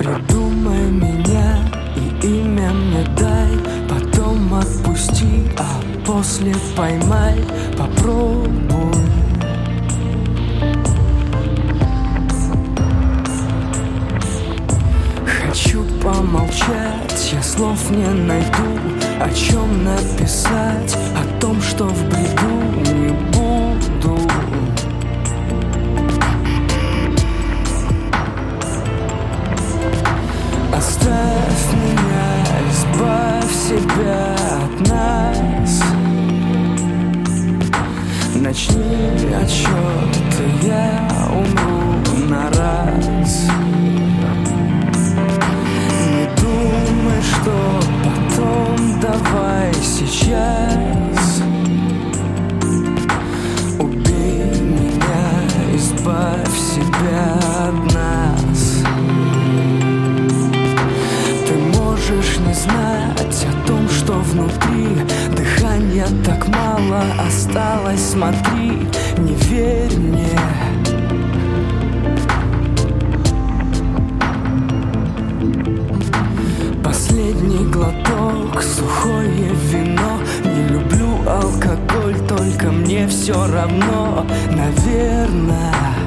Придумай меня и имя мне дай, потом отпусти, а после поймай, попробуй. Хочу помолчать, я слов не найду, о чем написать, о том, что в бреду не буду. Оставь меня, избавь себя от нас. Начни отсчет, и я умру на раз. Не думай, что потом, давай сейчас. Убей меня, избавь себя от нас. Можешь не знать о том, что внутри. Дыхания так мало осталось, смотри, не верь мне. Последний глоток, сухое вино. Не люблю алкоголь, только мне все равно. Наверное,